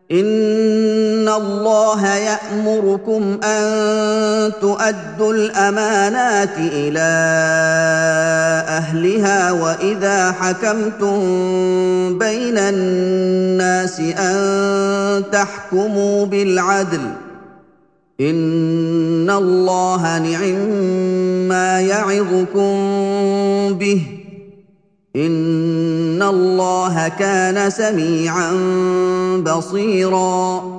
إِنَّ اللَّهَ يَأْمُرُكُمْ أَن تُؤَدُّوا الْأَمَانَاتِ إِلَىٰ أَهْلِهَا وَإِذَا حَكَمْتُم بَيْنَ النَّاسِ أَن تَحْكُمُوا بِالْعَدْلِ ۚ إِنَّ اللَّهَ نِعِمَّا يَعِظُكُم بِهِ ۗ إِنَّ اللَّهَ كَانَ سَمِيعًا بَصِيرًا